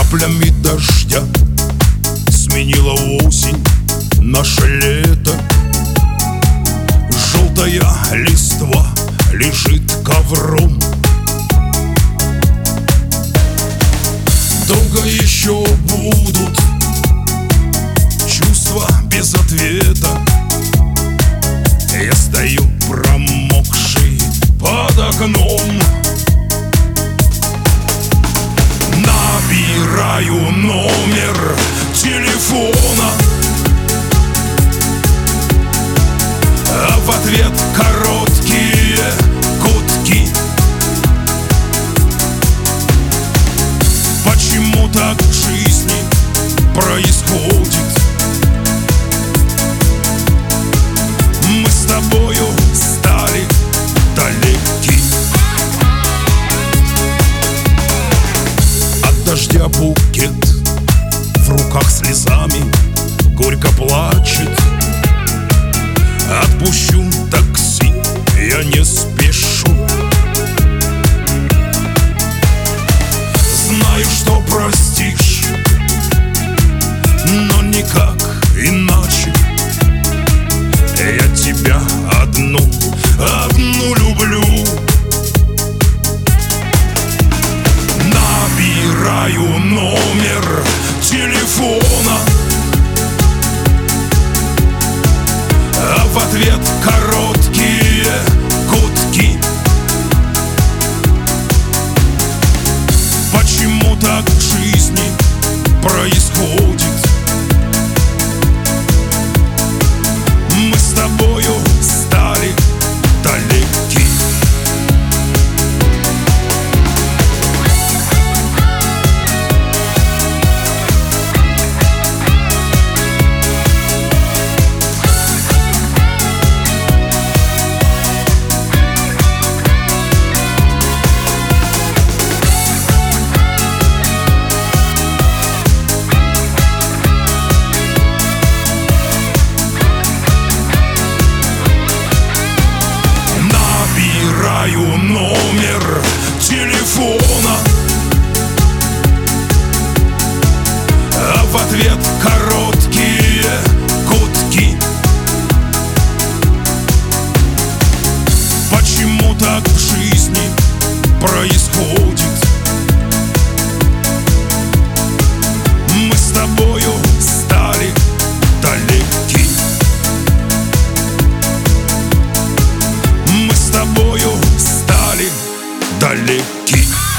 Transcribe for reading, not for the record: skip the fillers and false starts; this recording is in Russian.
каплями дождя сменила осень наше лето. Желтая листва лежит ковром. Долго еще будут чувства без ответа. Я стою промокший под окном, набираю номер телефона, а в ответ короткие гудки. Почему так в жизни происходит? Мы с тобою стали далеки. От дождя букет в руках слезами горько плачет. Отпущу такси, я не спешу. Знаю, что простишь, но никак иначе. Я тебя одну люблю. Набираю номер телефона, а в ответ короткие гудки. Почему так в жизни происходит? Мы с тобою стали далеки. Набираю номер телефона, а в ответ короткие гудки. Почему так в жизни происходит? Мы с тобою стали далеки. Мы с тобою стали далеки.